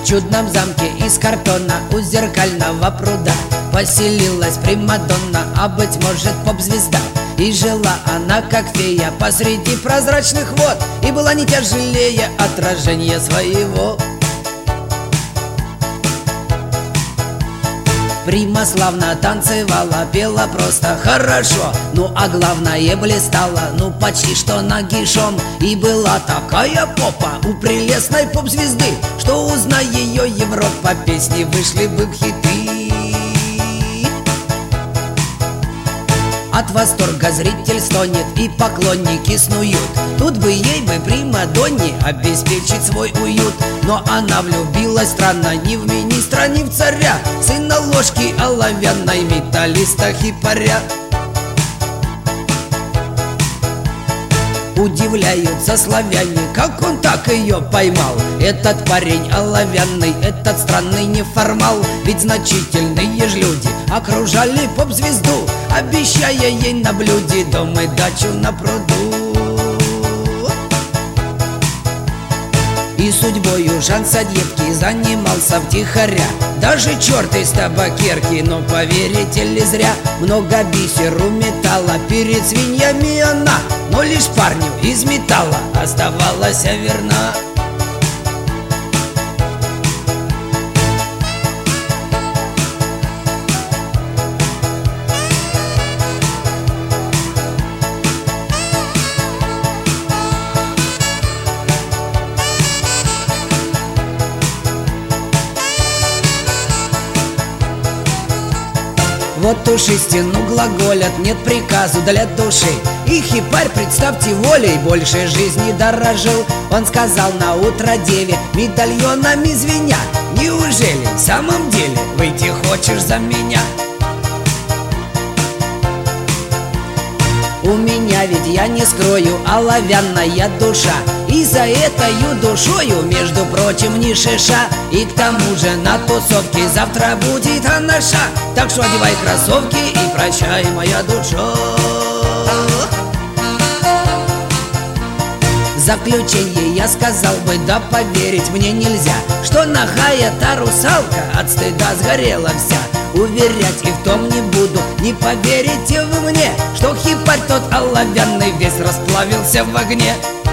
В чудном замке из картона у зеркального пруда поселилась примадонна, а быть может поп-звезда. И жила она как фея посреди прозрачных вод, и была не тяжелее отражения своего. Прима славно танцевала, пела просто хорошо, ну а главное блистала, ну почти что нагишом. И была такая попа у прелестной поп-звезды, что, узная ее Европа, песни вышли бы в хиты. От восторга зритель стонет и поклонники снуют. Тут бы ей бы примадонне обеспечить свой уют. Но она влюбилась странно ни в министра, ни в царя, сына ложки оловянной, металлиста хипаря. Удивляются славяне, как он так ее поймал. Этот парень оловянный, этот странный неформал. Ведь значительные ж люди окружали поп-звезду, обещая ей на блюде дом и дачу на пруду. И судьбою шанса детки занимался втихаря, даже черт из табакерки, но поверите ли зря. Много бисеру металла перед свиньями она, но лишь парню из металла оставалась верна. Вот уж истину глаголят, нет приказу для души. И хипарь, представьте, волей больше жизни дорожил. Он сказал на утро деве, медальонами звеня: неужели в самом деле выйти хочешь за меня? У меня ведь, я не скрою, оловянная душа, и за этою душою, между прочим, не шиша. И к тому же на тусовке завтра будет анаша. Так что одевай кроссовки и прощай, моя душа. В заключение я сказал бы, да поверить мне нельзя, что нахая та русалка от стыда сгорела вся. Уверять и в том не буду, не поверите вы мне, что хипарь тот оловянный весь расплавился в огне.